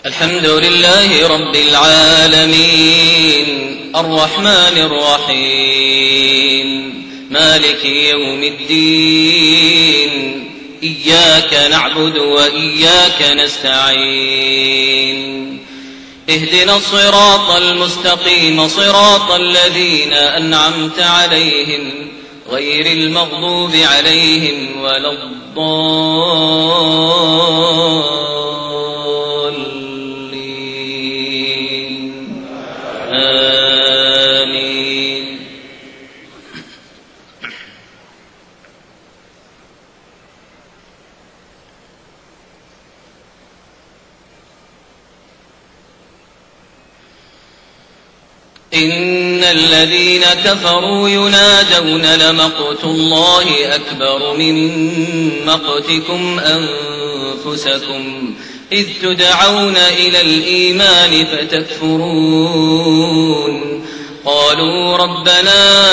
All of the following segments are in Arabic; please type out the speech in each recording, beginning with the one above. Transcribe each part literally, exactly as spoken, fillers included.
الحمد لله رب العالمين الرحمن الرحيم مالك يوم الدين إياك نعبد وإياك نستعين اهدنا الصراط المستقيم صراط الذين أنعمت عليهم غير المغضوب عليهم ولا الضالين آمين. إن الذين كفروا ينادون لمقت الله أكبر من مقتكم أنفسكم إذ تدعون إلى الإيمان فتكفرون قالوا ربنا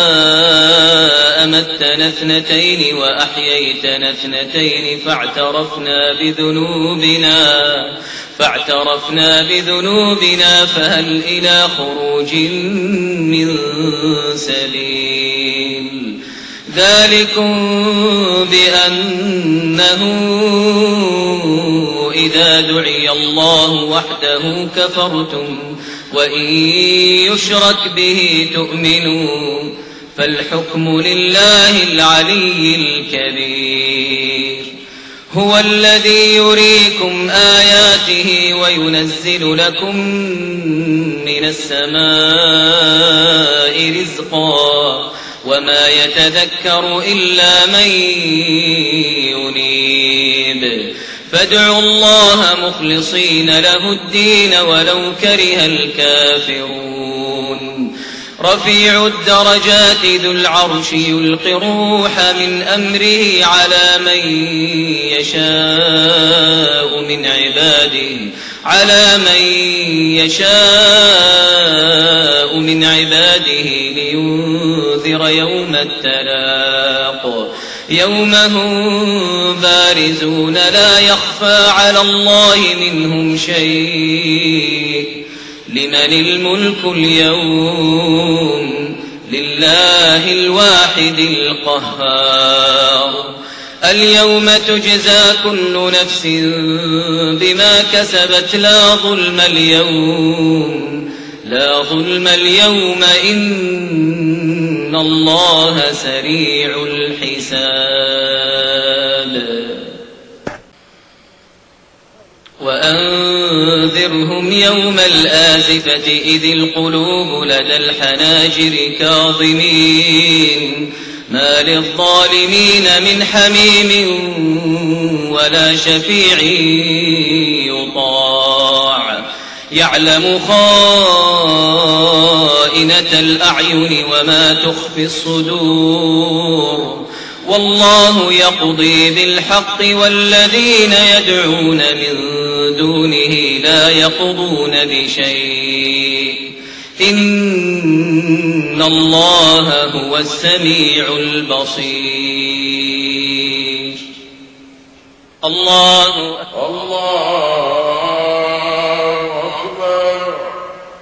أمتنا اثنتين وأحييتنا اثنتين فاعترفنا بذنوبنا فاعترفنا بذنوبنا فهل إلى خروج من سبيل ذلكم بأنه إذا دعي الله وحده كفرتم وإن يشرك به تؤمنوا فالحكم لله العلي الكبير. هو الذي يريكم آياته وينزل لكم من السماء رزقا وما يتذكر إلا من ينيب فادعوا الله مخلصين له الدين ولو كره الكافرون. رفيع الدرجات ذو العرش يلقي الروح من أمره على من يشاء من عباده على من يشاء من عباده لينذر يوم التلاق يوم هم بارزون لا يخفى على الله منهم شيء. لمن الملك اليوم لله الواحد القهار. اليوم تجزى كل نفس بما كسبت لا ظلم اليوم لا ظلم اليوم إن الله سريع الحساب. وأنذرهم يوم الآزفة إذ القلوب لدى الحناجر كاظمين ما للظالمين من حميم ولا شفيع يطاع يعلم خائنة الأعين وما تخفي الصدور والله يقضي بالحق والذين يدعون من دونه لا يقضون بشيء إن الله هو السميع البصير. الله أكبر. الله